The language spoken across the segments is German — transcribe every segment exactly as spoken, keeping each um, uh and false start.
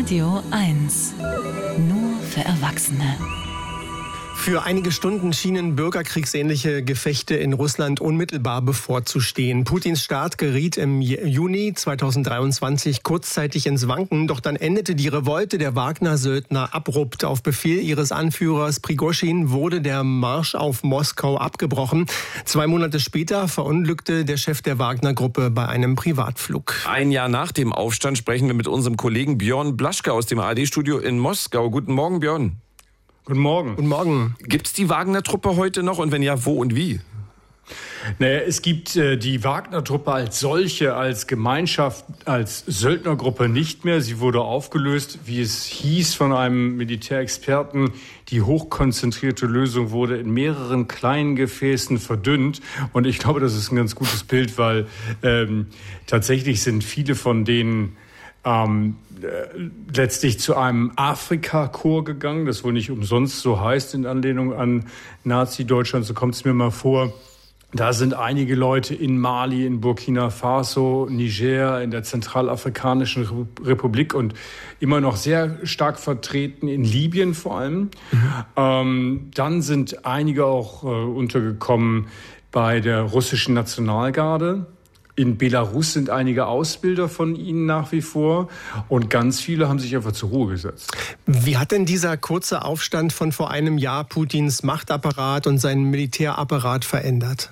Radio eins. Nur für Erwachsene. Für einige Stunden schienen bürgerkriegsähnliche Gefechte in Russland unmittelbar bevorzustehen. Putins Staat geriet im Juni zweitausenddreiundzwanzig kurzzeitig ins Wanken, doch dann endete die Revolte der Wagner-Söldner abrupt. Auf Befehl ihres Anführers Prigoschin wurde der Marsch auf Moskau abgebrochen. Zwei Monate später verunglückte der Chef der Wagner-Gruppe bei einem Privatflug. Ein Jahr nach dem Aufstand sprechen wir mit unserem Kollegen Björn Blaschke aus dem A R D-Studio in Moskau. Guten Morgen, Björn. Guten Morgen. Guten Morgen. Gibt es die Wagner-Truppe heute noch und wenn ja, wo und wie? Naja, es gibt äh, die Wagner-Truppe als solche, als Gemeinschaft, als Söldnergruppe nicht mehr. Sie wurde aufgelöst, wie es hieß von einem Militärexperten. Die hochkonzentrierte Lösung wurde in mehreren kleinen Gefäßen verdünnt. Und ich glaube, das ist ein ganz gutes Bild, weil ähm, tatsächlich sind viele von denen Ähm, äh, letztlich zu einem Afrika-Korps gegangen, das wohl nicht umsonst so heißt in Anlehnung an Nazi-Deutschland, so kommt es mir mal vor. Da sind einige Leute in Mali, in Burkina Faso, Niger, in der Zentralafrikanischen Republik und immer noch sehr stark vertreten in Libyen vor allem. Mhm. Ähm, dann sind einige auch äh, untergekommen bei der russischen Nationalgarde. In Belarus sind einige Ausbilder von ihnen nach wie vor und ganz viele haben sich einfach zur Ruhe gesetzt. Wie hat denn dieser kurze Aufstand von vor einem Jahr Putins Machtapparat und seinen Militärapparat verändert?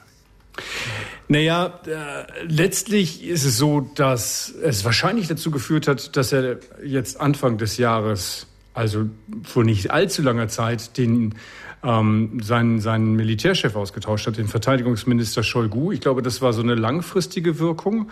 Naja, äh, letztlich ist es so, dass es wahrscheinlich dazu geführt hat, dass er jetzt Anfang des Jahres, also vor nicht allzu langer Zeit, den ähm, seinen, seinen Militärchef ausgetauscht hat, den Verteidigungsminister Shoigu. Ich glaube, das war so eine langfristige Wirkung.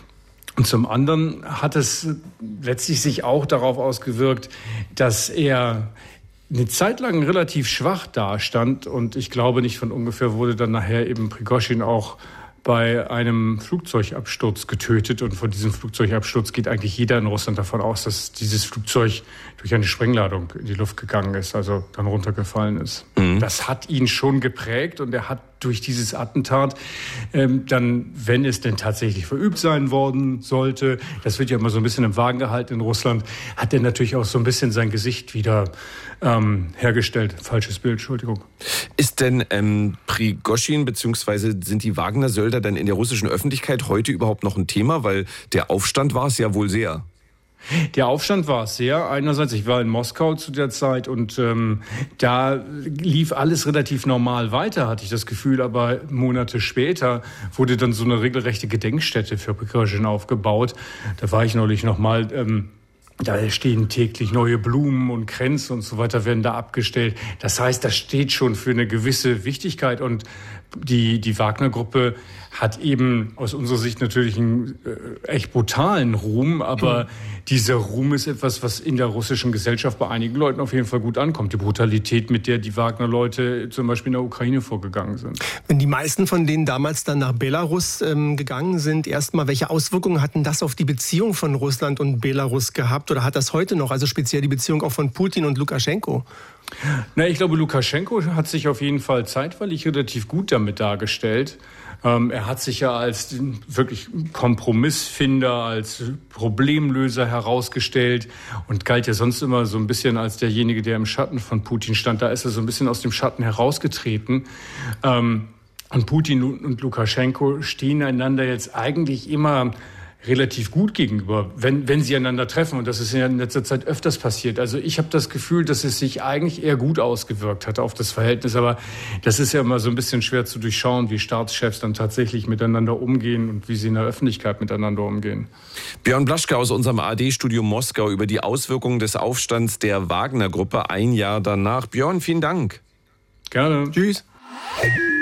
Und zum anderen hat es letztlich sich auch darauf ausgewirkt, dass er eine Zeit lang relativ schwach dastand. Und ich glaube, nicht von ungefähr wurde dann nachher eben Prigoschin auch bei einem Flugzeugabsturz getötet. Und von diesem Flugzeugabsturz geht eigentlich jeder in Russland davon aus, dass dieses Flugzeug durch eine Sprengladung in die Luft gegangen ist, also dann runtergefallen ist. Mhm. Das hat ihn schon geprägt und er hat durch dieses Attentat ähm, dann, wenn es denn tatsächlich verübt sein worden sollte, das wird ja immer so ein bisschen im Wagen gehalten in Russland, hat er natürlich auch so ein bisschen sein Gesicht wieder ähm, hergestellt. Falsches Bild, Entschuldigung. Ist denn ähm, Prigoschin bzw. sind die Wagner-Söldner denn in der russischen Öffentlichkeit heute überhaupt noch ein Thema? Weil der Aufstand war es ja wohl sehr. Der Aufstand war es sehr. Einerseits, ich war in Moskau zu der Zeit und ähm, da lief alles relativ normal weiter, hatte ich das Gefühl. Aber Monate später wurde dann so eine regelrechte Gedenkstätte für Prigoschin aufgebaut. Da war ich neulich noch mal. Ähm, Da stehen täglich neue Blumen und Kränze und so weiter werden da abgestellt. Das heißt, das steht schon für eine gewisse Wichtigkeit. Und die, die Wagner-Gruppe hat eben aus unserer Sicht natürlich einen äh, echt brutalen Ruhm. Aber mhm. dieser Ruhm ist etwas, was in der russischen Gesellschaft bei einigen Leuten auf jeden Fall gut ankommt. Die Brutalität, mit der die Wagner-Leute zum Beispiel in der Ukraine vorgegangen sind. Wenn die meisten von denen damals dann nach Belarus ähm, gegangen sind, erstmal, welche Auswirkungen hatten das auf die Beziehung von Russland und Belarus gehabt? Oder hat das heute noch, also speziell die Beziehung auch von Putin und Lukaschenko? Na, ich glaube, Lukaschenko hat sich auf jeden Fall zeitweilig relativ gut damit dargestellt. Ähm, er hat sich ja als wirklich Kompromissfinder, als Problemlöser herausgestellt und galt ja sonst immer so ein bisschen als derjenige, der im Schatten von Putin stand. Da ist er so ein bisschen aus dem Schatten herausgetreten. Ähm, und Putin und Lukaschenko stehen einander jetzt eigentlich immer relativ gut gegenüber, wenn, wenn sie einander treffen. Und das ist ja in letzter Zeit öfters passiert. Also ich habe das Gefühl, dass es sich eigentlich eher gut ausgewirkt hat auf das Verhältnis. Aber das ist ja immer so ein bisschen schwer zu durchschauen, wie Staatschefs dann tatsächlich miteinander umgehen und wie sie in der Öffentlichkeit miteinander umgehen. Björn Blaschke aus unserem A R D-Studio Moskau über die Auswirkungen des Aufstands der Wagner-Gruppe ein Jahr danach. Björn, vielen Dank. Gerne. Tschüss.